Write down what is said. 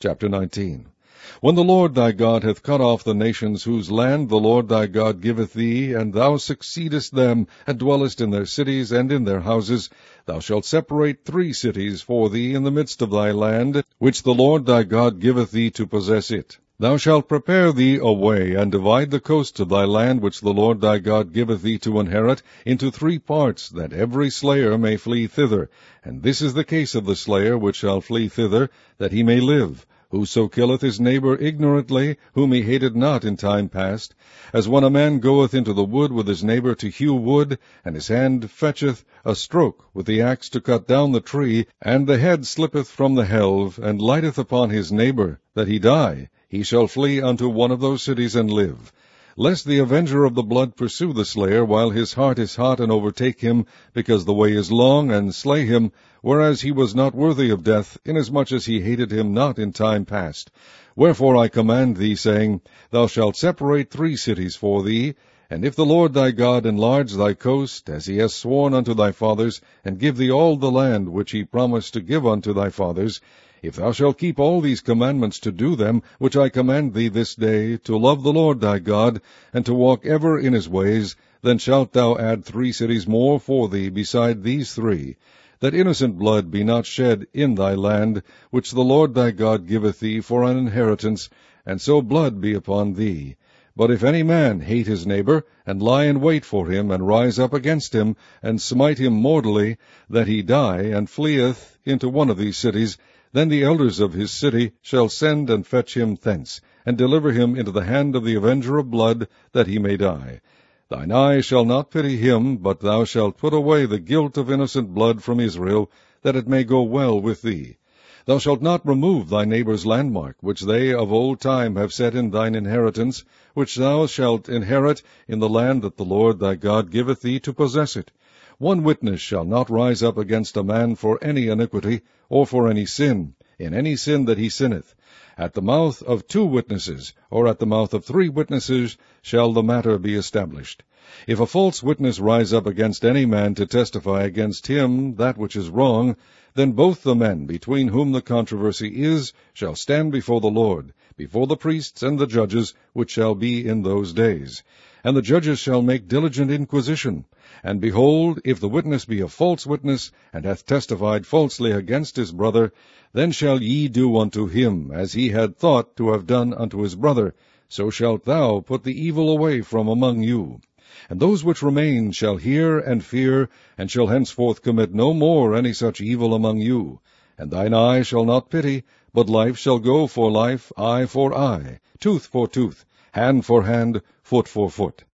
Chapter 19. When the Lord thy God hath cut off the nations whose land the Lord thy God giveth thee, and thou succeedest them, and dwellest in their cities and in their houses, thou shalt separate 3 cities for thee in the midst of thy land, which the Lord thy God giveth thee to possess it. Thou shalt prepare thee a way, and divide the coasts of thy land, which the Lord thy God giveth thee to inherit, into 3 parts, that every slayer may flee thither. And this is the case of the slayer which shall flee thither, that he may live. Whoso killeth his neighbor ignorantly, whom he hated not in time past, as when a man goeth into the wood with his neighbor to hew wood, and his hand fetcheth a stroke with the axe to cut down the tree, and the head slippeth from the helve, and lighteth upon his neighbor, that he die, he shall flee unto one of those cities and live. Lest the avenger of the blood pursue the slayer while his heart is hot, and overtake him, because the way is long, and slay him, whereas he was not worthy of death, inasmuch as he hated him not in time past. Wherefore I command thee, saying, Thou shalt separate 3 cities for thee, and if the Lord thy God enlarge thy coast, as he hath sworn unto thy fathers, and give thee all the land which he promised to give unto thy fathers, if thou shalt keep all these commandments to do them, which I command thee this day, to love the Lord thy God, and to walk ever in his ways, then shalt thou add 3 cities more for thee beside these 3, that innocent blood be not shed in thy land, which the Lord thy God giveth thee for an inheritance, and so blood be upon thee. But if any man hate his neighbor, and lie in wait for him, and rise up against him, and smite him mortally, that he die, and fleeth into one of these cities, then the elders of his city shall send and fetch him thence, and deliver him into the hand of the avenger of blood, that he may die. Thine eye shall not pity him, but thou shalt put away the guilt of innocent blood from Israel, that it may go well with thee. Thou shalt not remove thy neighbor's landmark, which they of old time have set in thine inheritance, which thou shalt inherit in the land that the Lord thy God giveth thee to possess it. 1 witness shall not rise up against a man for any iniquity, or for any sin, in any sin that he sinneth. At the mouth of 2 witnesses, or at the mouth of 3 witnesses, shall the matter be established. If a false witness rise up against any man to testify against him that which is wrong, then both the men between whom the controversy is shall stand before the Lord, before the priests and the judges, which shall be in those days. And the judges shall make diligent inquisition. And behold, if the witness be a false witness, and hath testified falsely against his brother, then shall ye do unto him as he had thought to have done unto his brother, so shalt thou put the evil away from among you. And those which remain shall hear and fear, and shall henceforth commit no more any such evil among you. And thine eye shall not pity, but life shall go for life, eye for eye, tooth for tooth, hand for hand, foot for foot.